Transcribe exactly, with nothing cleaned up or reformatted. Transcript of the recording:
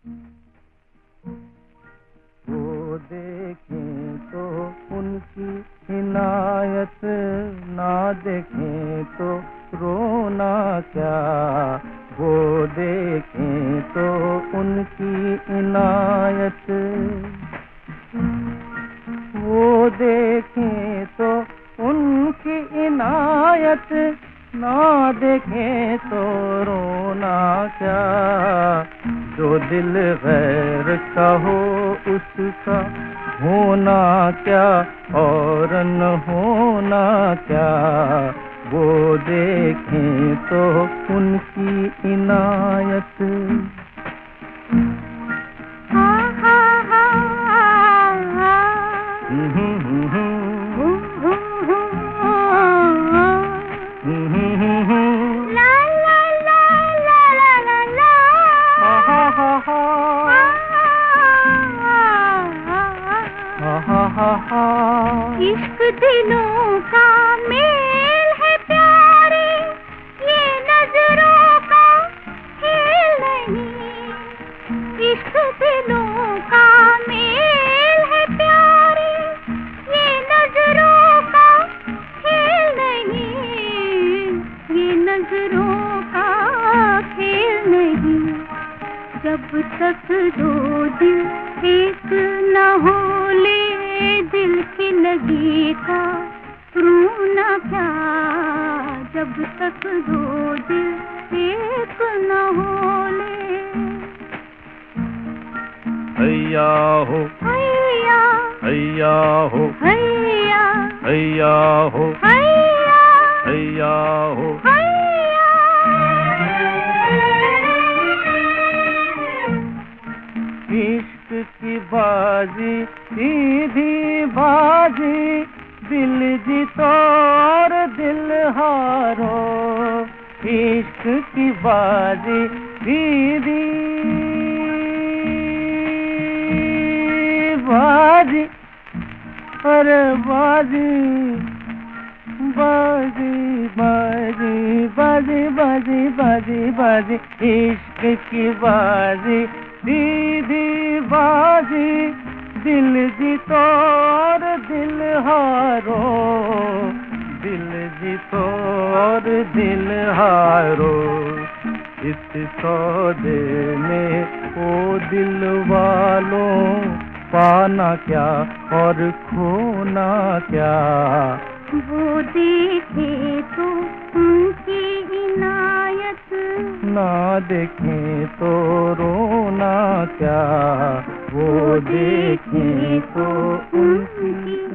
वो देखें तो उनकी इनायत, ना देखें तो रोना क्या। वो देखें तो उनकी इनायत, वो देखें तो उनकी इनायत, ना देखें तो रोना क्या। जो दिल गैर का हो उसका होना क्या और न होना क्या। वो देखें तो उनकी इनायत। इश्क दिलों का मेल है प्यारे, ये नजरों का खेल नहीं। इश्क दिलों का मेल है प्यारे, ये नजरों का खेल नहीं। ये नजरों का खेल नहीं। जब तक दो दिल एक न हो ले, दिल की लगी का रोना क्या। जब तक दो दिल एक न हो ले। हैया हो हैया हैया हो हैया हैया हो हैया हैया हो। इश्क की बाजी सीधी बाजी, दिल जीतो और दिल हारो। इश्क की बाजी सीधी बाजी, अरे बाजी बाजी बाजी बाजी बाजी बाजी बाजी। इश्क की बाजी सीधी बाजी, दिल जीतो और दिल हारो। दिल जीतो और दिल हारो। इस सौदे में ओ दिल वालों, पाना क्या और खोना क्या। वो देखे तो उनकी इनायत, ना देखें तो रोना क्या। वो देखें तो उनकी